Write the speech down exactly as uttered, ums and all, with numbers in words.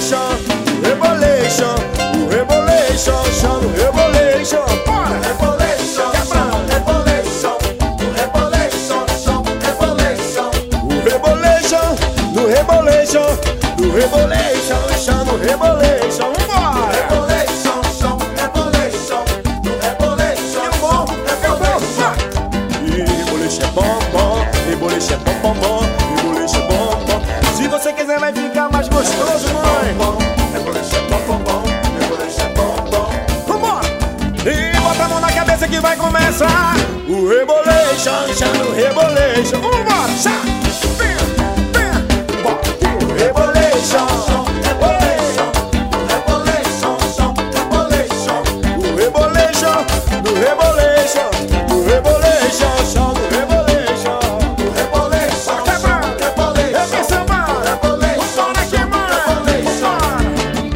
rebolation, rebolation, o rebolation, chama o rebolation. Bora! Rebolation, chama rebolation, o rebolation, chama rebolation. O rebolation, do rebolation, do rebolation, chama o rebolation. Vambora! Rebolation, chama rebolation, do rebolation, chama rebolation. E rebolation é bom, bom, rebolation é bom, bom, bom, rebolation é bom, bom. Se você quiser vai ficar mais gostoso, mãe. Rebolation é bom, bom, bom, rebolation é bom, bom. Vambora! E bota a mão na cabeça que vai começar o rebolation, chama o rebolation. Vambora! Chá!